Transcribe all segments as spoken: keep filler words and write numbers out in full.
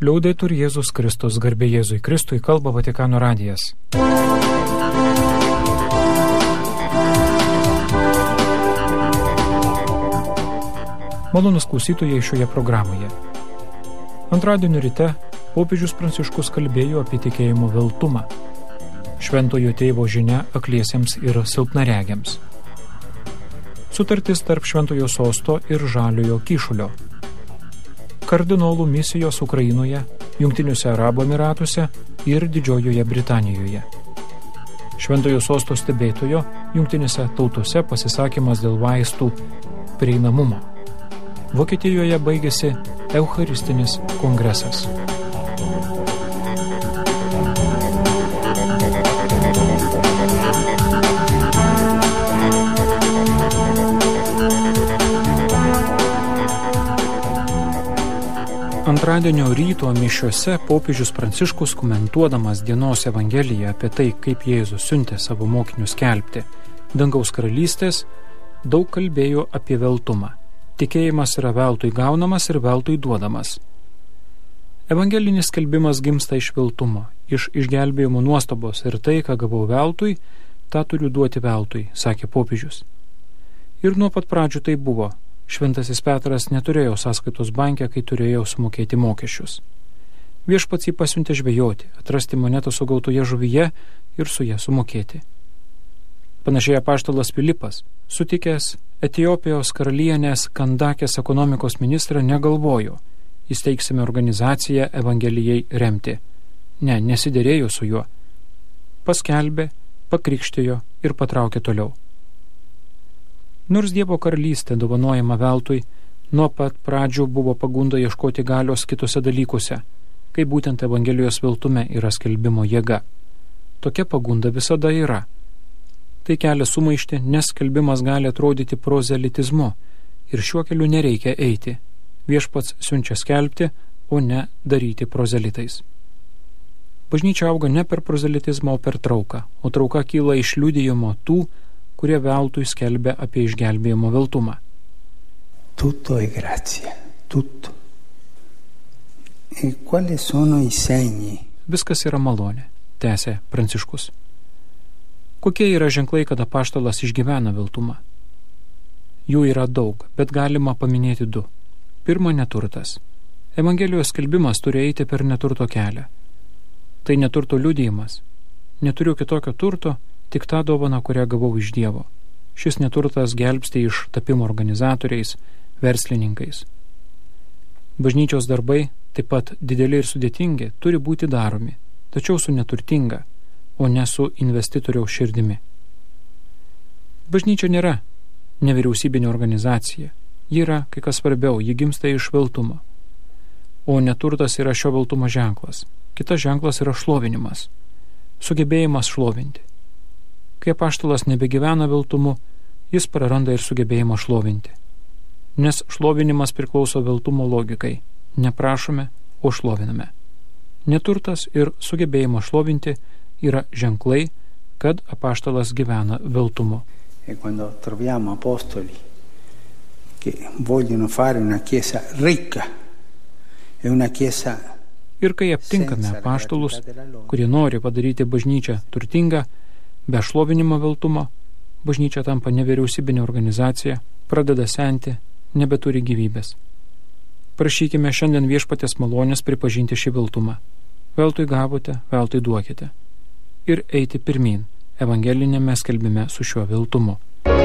Liaudetur Jėzus Kristus, garbė Jėzui Kristui, kalba Vatikano radijas. Malonūs klausytojai šioje programoje. Antradienio ryte popiežius Pranciškus kalbėjo apie tikėjimo veltumą. Šventojo tėvo žinia akliesiems ir silpnaregiams. Sutartis tarp Šventojo sosto ir Žaliojo kyšulio. Kardinolų misijos Ukrainoje, Jungtiniuose Arabų Emyratuose ir Didžiojoje Britanijoje. Šventojo sosto stebėtojo Jungtinėse tautose pasisakymas dėl vaistų prieinamumo. Vokietijoje baigėsi Eucharistinis kongresas. Antradienio ryto mišiose popiežius Pranciškus, komentuodamas dienos Evangeliją apie tai, kaip Jėzus siuntė savo mokinius skelbti dangaus karalystės, daug kalbėjo apie veltumą. Tikėjimas yra veltui gaunamas ir veltui duodamas. Evangelinis skelbimas gimsta iš veltumo, iš išgelbėjimo nuostabos ir tai, ką gavau veltui, tą turiu duoti veltui, sakė popiežius. Ir nuo pat pradžių tai buvo. Šventasis Petras neturėjo sąskaitos banke, kai turėjo sumokėti mokesčius. Viešpats jį pasiuntė žvejoti, atrasti monetą sugautoje žuvyje ir su ją sumokėti. Panašiai apaštalas Filipas, sutikęs Etiopijos karalienės Kandakės ekonomikos ministrą, negalvojo, įsteigsime organizaciją Evangelijai remti. Ne, nesiderėjo su juo. Paskelbė, pakrikštijo ir patraukė toliau. Nors Dievo karalystė dovanojama veltui, nuo pat pradžių buvo pagunda ieškoti galios kitose dalykuose, kai būtent Evangelijos veltume yra skelbimo jėga. Tokia pagunda visada yra. Tai kelia sumaištį, nes skelbimas gali atrodyti prozelitizmu ir šiuo keliu nereikia eiti. Viešpats siunčia skelbti, o ne daryti prozelitais. Bažnyčia auga ne per prozelitizmą, o per trauką, o trauka kyla iš liudijimo tų, kurie veltui skelbia apie išgelbėjimo veltumą. Tutto è grazia, tutto. E quali sono i segni? Viskas yra malonė, tęsė Pranciškus. Kokie yra ženklai, kad apaštalas išgyvena veltumą? Jų yra daug, bet galima paminėti du. Pirma, neturtas. Evangelijos skelbimas turi eiti per neturto kelią. Tai neturto liudijimas. Neturiu kitokio turto, tik tą dovaną, kurią gavau iš Dievo. Šis neturtas gelbsti iš tapimo organizatoriais, verslininkais. Bažnyčios darbai, taip pat dideli ir sudėtingi, turi būti daromi, tačiau su neturtinga, o ne su investitoriaus širdimi. Bažnyčia nėra nevyriausybinė organizacija. Ji yra, kai kas svarbiau, ji gimsta iš veltumo. O neturtas yra šio veltumo ženklas. Kitas ženklas yra šlovinimas. Sugebėjimas šlovinti. Kai apaštalas nebegyvena veltumu, jis praranda ir sugebėjimą šlovinti. Nes šlovinimas priklauso veltumo logikai. Neprašome, o šloviname. Neturtas ir sugebėjimas šlovinti yra ženklai, kad apaštalas gyvena veltumu. E quando troviamo apostoli che vogliono fare una chiesa ricca e una chiesa. Ir kai aptinkame apaštalus, kurie nori padaryti bažnyčią turtingą, be šlovinimo veltumo, bažnyčia tampa nevyriausybinė organizacija, pradeda senti, nebeturi gyvybės. Prašykime šiandien Viešpaties malonės pripažinti šį veltumą. Veltui gavote, veltui duokite. Ir eiti pirmyn evangelinėme skelbime su šiuo veltumu.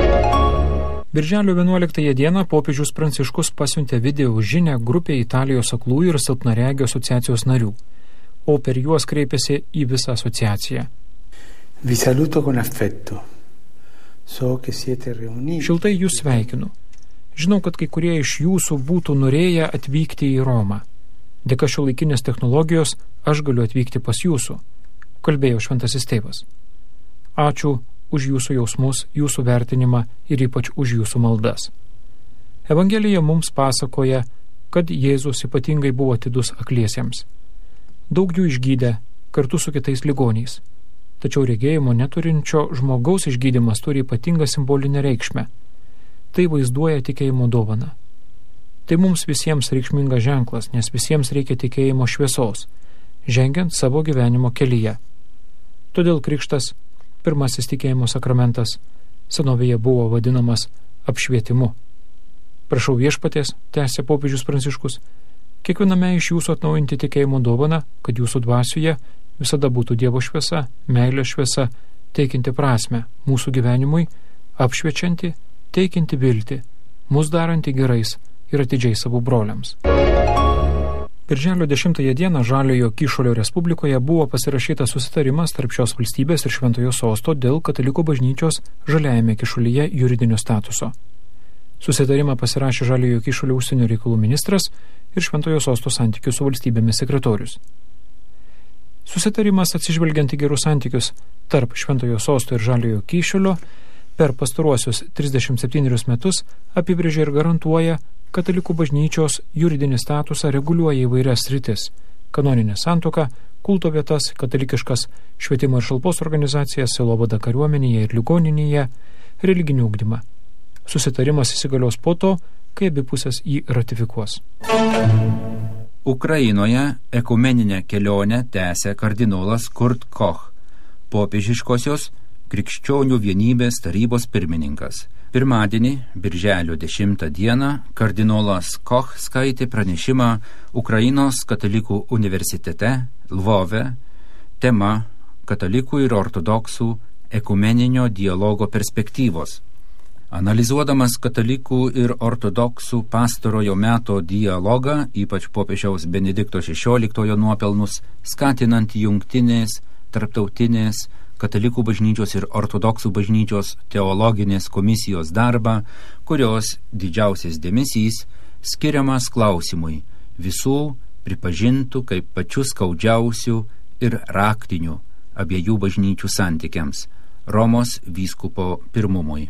Birželio vienuoliktąją dieną popiežius Pranciškus pasiuntė video žinią grupė Italijos aklųjų ir silpnaregių asociacijos narių, o per juos kreipėsi į visą asociaciją. Vi saluto con affetto. So che siete riuniti. Šiltai jūs sveikinu. Žinau, kad kai kurie iš jūsų būtų norėję atvykti į Romą. Dėka šiuolaikinės technologijos aš galiu atvykti pas jūsų, kalbėjo šventasis tėvas. Ačiū už jūsų jausmus, jūsų vertinimą ir ypač už jūsų maldas. Evangelija mums pasakoja, kad Jėzus ypatingai buvo atidus akliesiems. Daug jų išgydė kartu su kitais ligoniais. Tačiau regėjimo neturinčio žmogaus išgydymas turi ypatingą simbolinę reikšmę. Tai vaizduoja tikėjimo dovaną. Tai mums visiems reikšmingas ženklas, nes visiems reikia tikėjimo šviesos, žengiant savo gyvenimo kelyje. Todėl krikštas, pirmasis tikėjimo sakramentas, senovėje buvo vadinamas apšvietimu. Prašau viešpaties, tęsė popiežius Pranciškus, kiekviename iš jūsų atnaujinti tikėjimo dovaną, kad jūsų dvasioje visada būtų Dievo šviesa, meilės šviesa, teikianti prasmę mūsų gyvenimui, apšviečianti, teikianti viltį, mus daranti gerais ir atidžiai savo broliams. Birželio dešimtąją dieną Žaliojo Kyšulio Respublikoje buvo pasirašytas susitarimas tarp šios valstybės ir Šventojo Sosto dėl Katalikų bažnyčios Žaliajame Kyšulyje juridinio statuso. Susitarimą pasirašė Žaliojo Kyšulio užsienio reikalų ministras ir Šventojo Sosto santykių su valstybėmis sekretorius. Susitarimas, atsižvelgiant į gerus santykius tarp Šventojo Sosto ir Žaliojo Kyšulio, per pastaruosius trisdešimt septynerius metus apibrėžia ir garantuoja Katalikų bažnyčios juridinį statusą, reguliuoja įvairias sritis – kanoninę santuoką, kulto vietas, katalikiškas švietimo ir šalpos organizacijas, sielovadą kariuomenėje ir ligoninėje, religinį ugdymą. Susitarimas įsigalios po to, kai abi pusės jį ratifikuos. Ukrainoje ekumeninę kelionę tęsia kardinolas Kurt Koch, popiežiškosios Krikščionių vienybės tarybos pirmininkas. Pirmadienį, birželio dešimtą dieną, kardinolas Koch skaitė pranešimą Ukrainos katalikų universitete Lvove, tema katalikų ir ortodoksų ekumeninio dialogo perspektyvos. Analizuodamas katalikų ir ortodoksų pastarojo meto dialogą, ypač popiežiaus Benedikto šešioliktojo nuopelnus, skatinant jungtinės, tarptautinės, Katalikų bažnyčios ir ortodoksų bažnyčios teologinės komisijos darbą, kurios didžiausias dėmesys skiriamas klausimui visų pripažintų kaip pačių skaudžiausių ir raktinių abiejų bažnyčių santykiams Romos vyskupo pirmumui.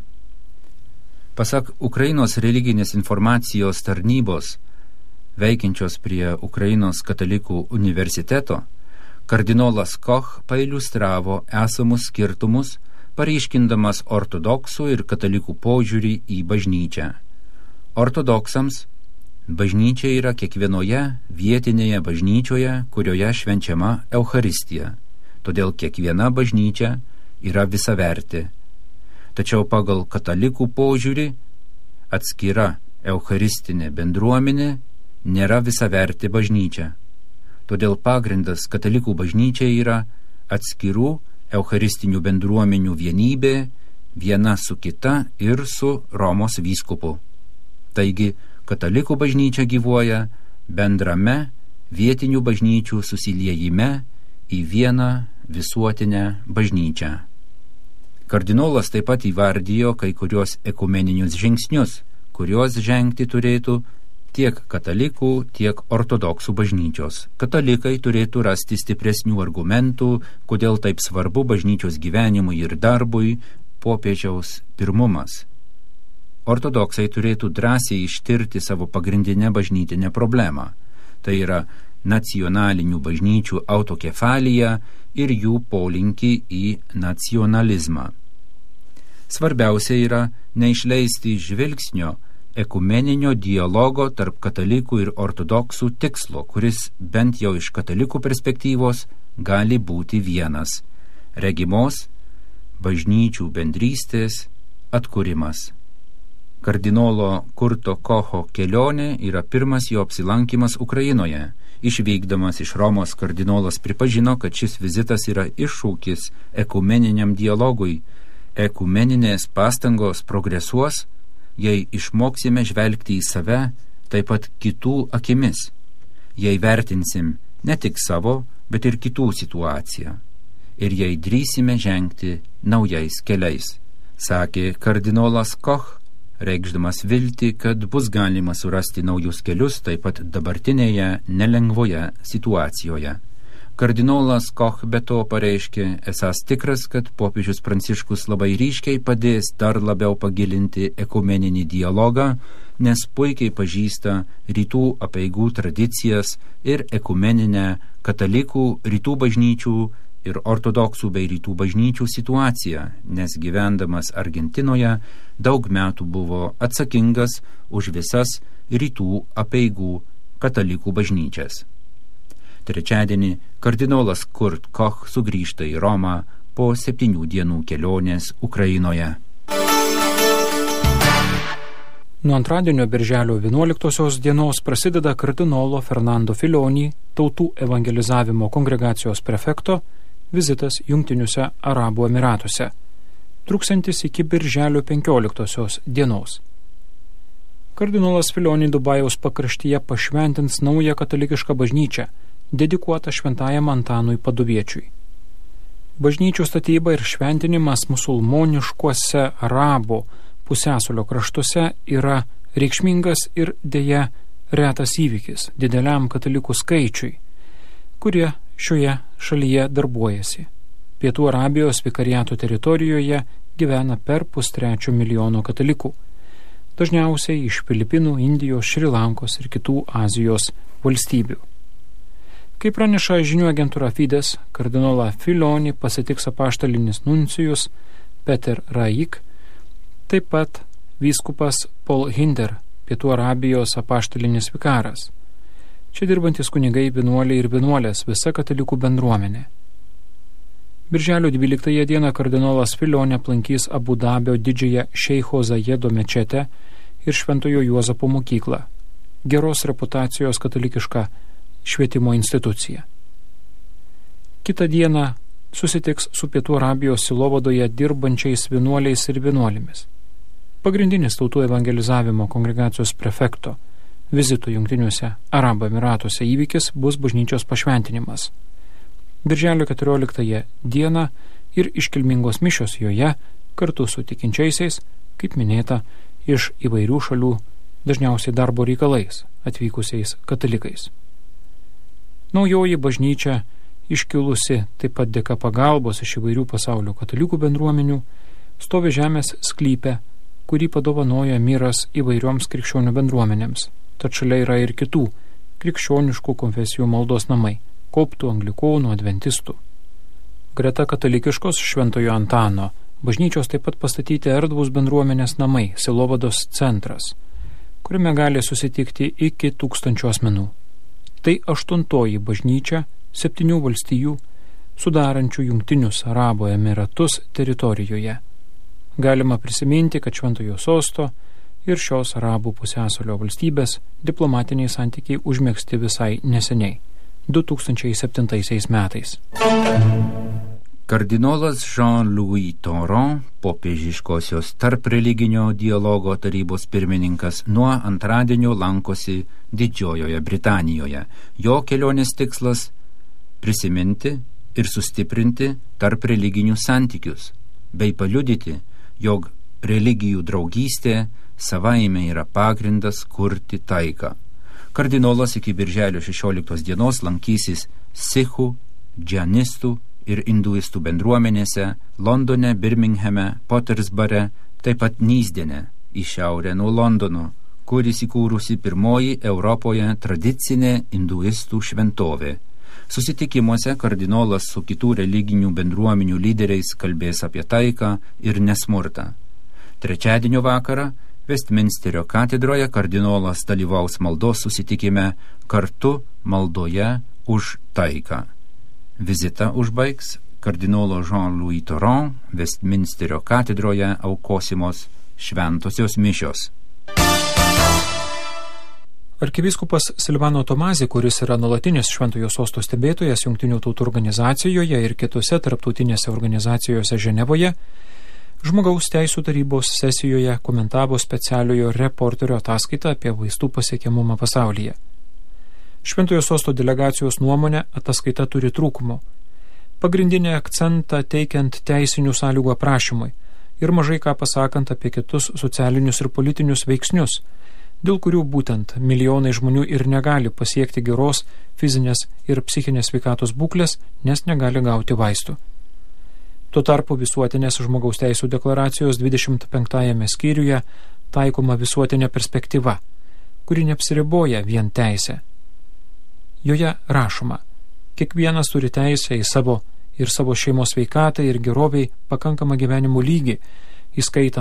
Pasak Ukrainos religinės informacijos tarnybos, veikiančios prie Ukrainos katalikų universiteto, kardinolas Koch pailiustravo esamus skirtumus, pareiškindamas ortodoksų ir katalikų požiūrį į bažnyčią. Ortodoksams bažnyčia yra kiekvienoje vietinėje bažnyčioje, kurioje švenčiama Eucharistija, todėl kiekviena bažnyčia yra visavertė. Tačiau pagal katalikų požiūrį atskira eucharistinė bendruomenė nėra visavertė bažnyčia. Todėl pagrindas katalikų bažnyčiai yra atskirų eucharistinių bendruomenių vienybė, viena su kita ir su Romos vyskupu. Taigi, katalikų bažnyčia gyvuoja bendrame vietinių bažnyčių susiliejime į vieną visuotinę bažnyčią. Kardinolas taip pat įvardijo kai kurios ekumeninius žingsnius, kuriuos žengti turėtų tiek katalikų, tiek ortodoksų bažnyčios. Katalikai turėtų rasti stipresnių argumentų, kodėl taip svarbu bažnyčios gyvenimui ir darbui popiežiaus pirmumas. Ortodoksai turėtų drąsiai ištirti savo pagrindinę bažnytinę problemą. Tai yra nacionalinių bažnyčių autokefaliją ir jų polinkį į nacionalizmą. Svarbiausia yra neišleisti žvilgsnio ekumeninio dialogo tarp katalikų ir ortodoksų tikslo, kuris bent jau iš katalikų perspektyvos gali būti vienas – regimos bažnyčių bendrystės atkūrimas. Kardinolo Kurto Kocho kelionė yra pirmas jo apsilankymas Ukrainoje. Išvykdamas iš Romos kardinolas pripažino, kad šis vizitas yra iššūkis ekumeniniam dialogui. Ekumeninės pastangos progresuos, jei išmoksime žvelgti į save, taip pat kitų akimis, jei vertinsim ne tik savo, bet ir kitų situaciją, ir jei drįsime žengti naujais keliais, sakė kardinolas Koch, reikšdamas viltį, kad bus galima surasti naujus kelius taip pat dabartinėje nelengvoje situacijoje. Kardinolas Koch be to pareiškė, esąs tikras, kad popiežius Pranciškus labai ryškiai padės dar labiau pagilinti ekumeninį dialogą, nes puikiai pažįsta rytų apeigų tradicijas ir ekumeninę katalikų, rytų bažnyčių ir ortodoksų bei rytų bažnyčių situaciją, nes gyvendamas Argentinoje daug metų buvo atsakingas už visas rytų apeigų katalikų bažnyčias. Trečiadienį kardinolas Kurt Koch sugrįžta į Romą po septynių dienų kelionės Ukrainoje. Nuo antradienio birželio vienuoliktosios dienos prasideda kardinolo Fernando Filoni, tautų evangelizavimo kongregacijos prefekto, vizitas Jungtiniuose Arabų Emyratuose, truksiantis iki birželio penkioliktosios dienos. Kardinolas Filoni Dubajaus pakraštyje pašventins naują katalikišką bažnyčią, dedikuotą šventajam Antanui Paduviečiui. Bažnyčių statyba ir šventinimas musulmoniškuose Arabų pusiasalio kraštuose yra reikšmingas ir dėja retas įvykis dideliam katalikų skaičiui, kurie šioje šalyje darbuojasi. Pietų Arabijos vikariato teritorijoje gyvena per pustrečio milijono katalikų, dažniausiai iš Filipinų, Indijos, Šri Lankos ir kitų Azijos valstybių. Kaip praneša žinių agentūra Fides, kardinolą Filoni pasitiks apaštalinis nuncijus Peter Raik, taip pat vyskupas Paul Hinder, Pietų Arabijos apaštalinis vikaras. Čia dirbantis kunigai, vienuoliai ir vienuolės, visa katalikų bendruomenė. Birželio dvyliktąją dieną kardinolas Filoni aplankys Abu Dabio didžiąją Šeicho Zajedo mečetę ir Šventojo Juozapo mokyklą, geros reputacijos katalikišką švietimo institucija. Kitą dieną susitiks su Pietų Arabijos Silovadoje dirbančiais vienuoliais ir vienuolėmis. Pagrindinis tautų evangelizavimo kongregacijos prefekto vizito Jungtiniuose Arabų Emyratuose įvykis bus bažnyčios pašventinimas. Birželio keturioliktąją dieną ir iškilmingos mišios joje kartu su tikinčiaisiais, kaip minėta, iš įvairių šalių, dažniausiai darbo reikalais atvykusiais katalikais. Naujoji bažnyčia, iškilusi taip pat dėka pagalbos iš įvairių pasaulio katalikų bendruomenių, stovi žemės sklype, kurį padovanojo emiras įvairioms krikščionių bendruomenėms. Tad šalia yra ir kitų krikščioniškų konfesijų maldos namai – koptų, anglikonų, adventistų. Greta katalikiškos Šventojo Antano bažnyčios taip pat pastatyti erdvūs bendruomenės namai – Silovados centras, kuriame gali susitikti iki tūkstančio asmenų. Tai aštuntoji bažnyčia septynių valstijų, sudarančių Jungtinius Arabų Emiratus teritorijoje. Galima prisiminti, kad Šventojo sosto ir šios Arabų pusiasalio valstybės diplomatiniai santykiai užmegzti visai neseniai, du tūkstančiai septintaisiais metais. Kardinolas Jean-Louis Tauran, popiežiškosios tarp religinio dialogo tarybos pirmininkas, nuo antradienio lankosi Didžiojoje Britanijoje. Jo kelionės tikslas – prisiminti ir sustiprinti tarp religinių santykius, bei paliudyti, jog religijų draugystė savaime yra pagrindas kurti taiką. Kardinolas iki birželio šešioliktos dienos lankysis sikhų, džianistų ir hinduistų bendruomenėse Londone, Birminghame, Pottersbare, taip pat Nysdene, į šiaurę nuo Londono, kur įsikūrusi pirmoji Europoje tradicinė hinduistų šventovė. Susitikimuose kardinolas su kitų religinių bendruomenių lyderiais kalbės apie taiką ir nesmurtą. Trečiadienio vakarą Westminsterio katedroje kardinolas dalyvaus maldos susitikime kartu maldoje už taiką. Vizitą užbaigs kardinolo Jean-Louis Tauran Westminsterio katedroje aukosimos šventosios mišios. Arkivyskupas Silvano Tomazė, kuris yra nuolatinis Šventojo sosto stebėtojas Jungtinių tautų organizacijoje ir kitose tarptautinėse organizacijose Ženevoje, Žmogaus teisų tarybos sesijoje komentavo specialiojo reporterio ataskaitą apie vaistų pasiekiamumą pasaulyje. Šventojo sosto delegacijos nuomonė ataskaita turi trūkumų. Pagrindinį akcentą teikiant teisinių sąlygų aprašymui ir mažai ką pasakant apie kitus socialinius ir politinius veiksnius, dėl kurių būtent milijonai žmonių ir negali pasiekti geros fizinės ir psichinės sveikatos būklės, nes negali gauti vaistų. Tuo tarpu visuotinės žmogaus teisų deklaracijos dvidešimt penktajame skyriuje taikoma visuotinė perspektyva, kuri neapsiriboja vien teisę. Joje rašoma, kiekvienas turi teisę į savo ir savo šeimos sveikatą ir geroviai pakankamą gyvenimo lygį, įskaitant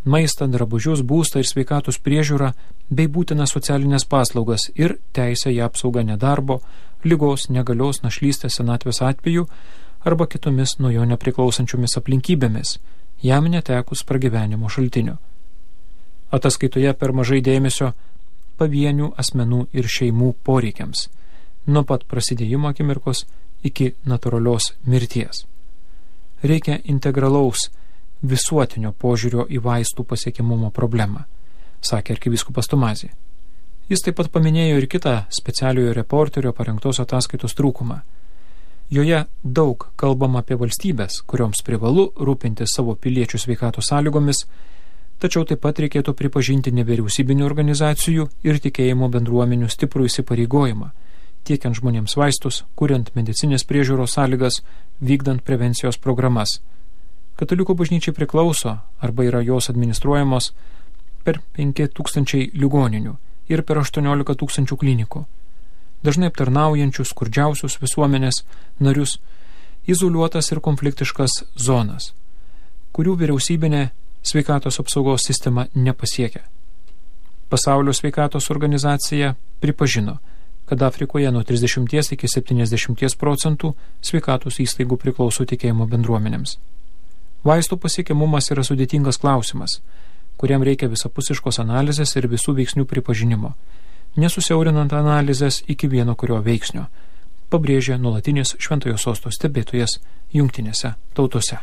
maistą, drabužius, būstą ir sveikatos priežiūrą bei būtinas socialinės paslaugas ir teisę į apsaugą nedarbo, ligos, negalios, našlystės, senatvės atveju arba kitomis nuo jo nepriklausančiomis aplinkybėmis, jam netekus pragyvenimo šaltinio. Ataskaitoje per mažai dėmesio pavienių asmenų ir šeimų poreikiams, nuo pat prasidėjimo akimirkos iki natūralios mirties. Reikia integralaus visuotinio požiūrio į vaistų pasiekiamumo problemą, sakė arkivyskupas Tomazė. Jis taip pat paminėjo ir kitą specialiojo reporterio parengtos ataskaitos trūkumą. Joje daug kalbama apie valstybės, kurioms privalu rūpinti savo piliečių sveikatos sąlygomis, tačiau taip pat reikėtų pripažinti nevyriausybinių organizacijų ir tikėjimo bendruomenių stiprų įsipareigojimą, tiekiant žmonėms vaistus, kuriant medicinės priežiūros sąlygas, vykdant prevencijos programas. Katalikų bažnyčiai priklauso arba yra jos administruojamos per penki tūkstančiai ligoninių ir per aštuoniolika tūkstančių klinikų, dažnai aptarnaujančių skurdžiausius visuomenės narius, izoliuotas ir konfliktiškas zonas, kurių vyriausybinė sveikatos apsaugos sistema nepasiekia. Pasaulio sveikatos organizacija pripažino, kad Afrikoje nuo trisdešimties iki septyniasdešimties procentų sveikatos įstaigų priklauso tikėjimo bendruomenėms. Vaistų pasiekiamumas yra sudėtingas klausimas, kuriam reikia visapusiškos analizės ir visų veiksnių pripažinimo, nesusiaurinant analizės iki vieno kurio veiksnio, pabrėžė nuolatinis Šventojo Sosto stebėtojas Jungtinėse tautose.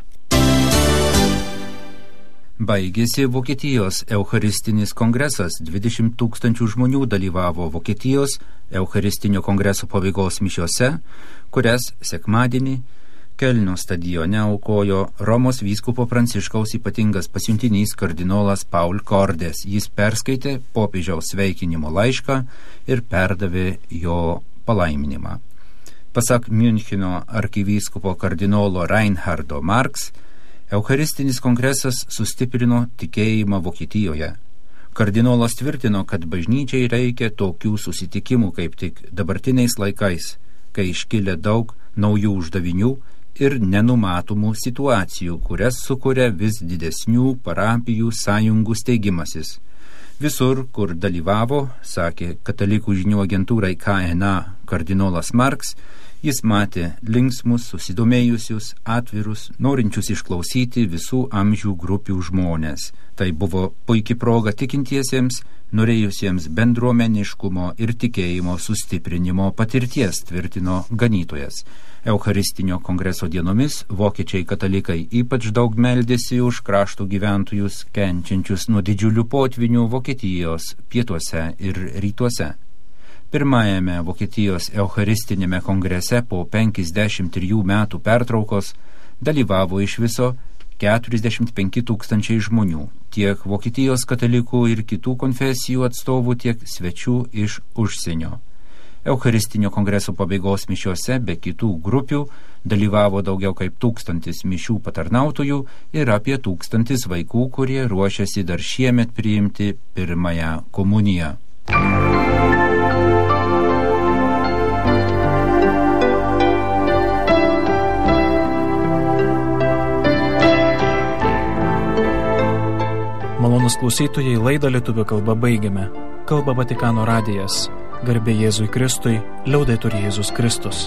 Baigėsi Vokietijos Eucharistinis kongresas. dvidešimt tūkstančių žmonių dalyvavo Vokietijos Eucharistinio kongreso pabaigos mišiose, kurias sekmadienį Kelno stadione aukojo Romos vyskupo Pranciškaus ypatingas pasiuntinys kardinolas Paul Kordės. Jis perskaitė popiežiaus sveikinimo laišką ir perdavė jo palaiminimą. Pasak Miuncheno arkivyskupo kardinolo Reinhardo Marx, Eucharistinis kongresas sustiprino tikėjimą Vokietijoje. Kardinolas tvirtino, kad bažnyčiai reikia tokių susitikimų kaip tik dabartiniais laikais, kai iškilę daug naujų uždavinių ir nenumatomų situacijų, kurias sukuria vis didesnių parapijų sąjungų steigimasis. Visur, kur dalyvavo, sakė katalikų žinių agentūrai K N A kardinolas Marx, jis matė linksmus, susidomėjusius, atvirus, norinčius išklausyti visų amžių grupių žmonės. Tai buvo puikia proga tikintiesiems, norėjusiems bendruomeniškumo ir tikėjimo sustiprinimo patirties, tvirtino ganytojas. Eucharistinio kongreso dienomis vokiečiai katalikai ypač daug meldėsi už krašto gyventojus kenčiančius nuo didžiulių potvinių Vokietijos pietuose ir rytuose. Pirmajame Vokietijos Eucharistinėme kongrese po penkiasdešimt trijų metų pertraukos dalyvavo iš viso keturiasdešimt penki tūkstančiai žmonių, tiek Vokietijos katalikų ir kitų konfesijų atstovų, tiek svečių iš užsienio. Eucharistinio kongreso pabaigos mišiose be kitų grupių dalyvavo daugiau kaip tūkstantis mišių patarnautojų ir apie tūkstantis vaikų, kurie ruošiasi dar šiemet priimti pirmąją komuniją. Malonus klausytojai, laidą lietuvių kalba baigiame. Kalba Vatikano radijas. Garbė Jėzui Kristui, liaudetur Jėzus Kristus.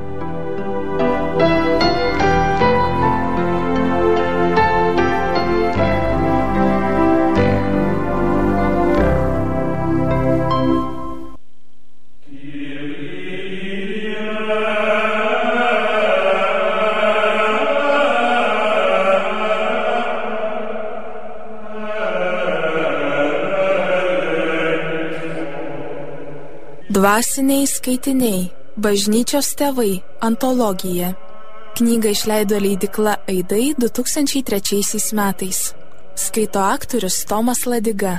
Dvasiniai skaitiniai. Bažnyčios tėvai. Antologija. Knygą išleido leidykla Aidai du tūkstančiai trečiaisiais metais. Skaito aktorius Tomas Ladiga.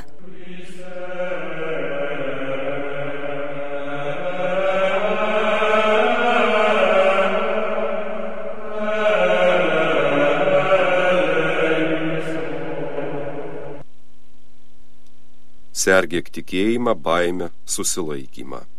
Sergėk tikėjimą, baimę, susilaikymą.